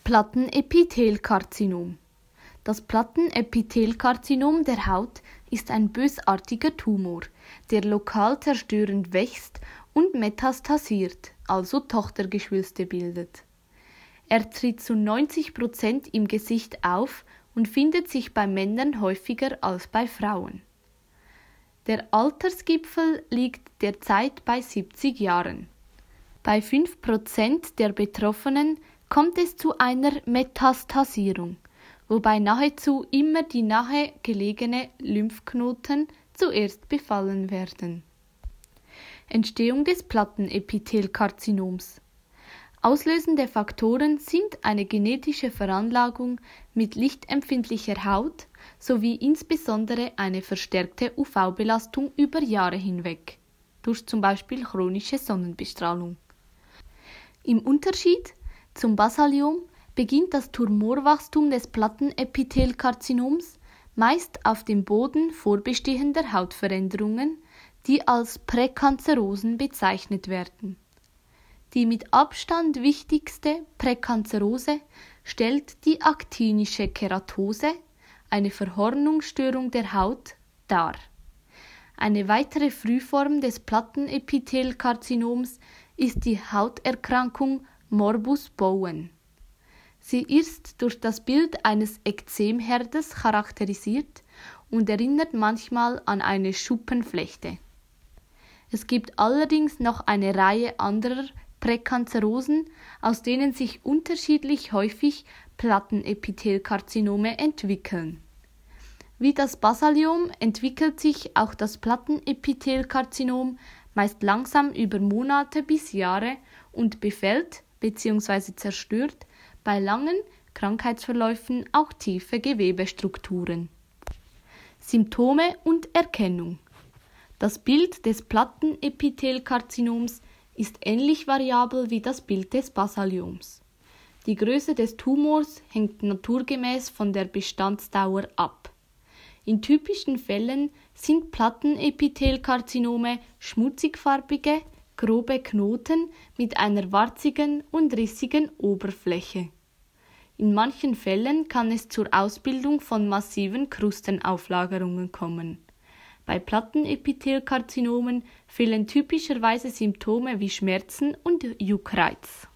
Plattenepithelkarzinom. Das Plattenepithelkarzinom der Haut ist ein bösartiger Tumor, der lokal zerstörend wächst und metastasiert, also Tochtergeschwülste bildet. Er tritt zu 90% im Gesicht auf und findet sich bei Männern häufiger als bei Frauen. Der Altersgipfel liegt derzeit bei 70 Jahren. Bei 5% der Betroffenen kommt es zu einer Metastasierung, wobei nahezu immer die nahe gelegenen Lymphknoten zuerst befallen werden. Entstehung des Plattenepithelkarzinoms. Auslösende Faktoren sind eine genetische Veranlagung mit lichtempfindlicher Haut sowie insbesondere eine verstärkte UV-Belastung über Jahre hinweg, durch zum Beispiel chronische Sonnenbestrahlung. Im Unterschied zum Basaliom beginnt das Tumorwachstum des Plattenepithelkarzinoms meist auf dem Boden vorbestehender Hautveränderungen, die als Präkanzerosen bezeichnet werden. Die mit Abstand wichtigste Präkanzerose stellt die aktinische Keratose, eine Verhornungsstörung der Haut, dar. Eine weitere Frühform des Plattenepithelkarzinoms ist die Hauterkrankung Morbus Bowen. Sie ist durch das Bild eines Ekzemherdes charakterisiert und erinnert manchmal an eine Schuppenflechte. Es gibt allerdings noch eine Reihe anderer Präkanzerosen, aus denen sich unterschiedlich häufig Plattenepithelkarzinome entwickeln. Wie das Basaliom entwickelt sich auch das Plattenepithelkarzinom meist langsam über Monate bis Jahre und befällt bzw. zerstört bei langen Krankheitsverläufen auch tiefe Gewebestrukturen. Symptome und Erkennung. Das Bild des Plattenepithelkarzinoms ist ähnlich variabel wie das Bild des Basalioms. Die Größe des Tumors hängt naturgemäß von der Bestandsdauer ab. In typischen Fällen sind Plattenepithelkarzinome schmutzigfarbige, grobe Knoten mit einer warzigen und rissigen Oberfläche. In manchen Fällen kann es zur Ausbildung von massiven Krustenauflagerungen kommen. Bei Plattenepithelkarzinomen fehlen typischerweise Symptome wie Schmerzen und Juckreiz.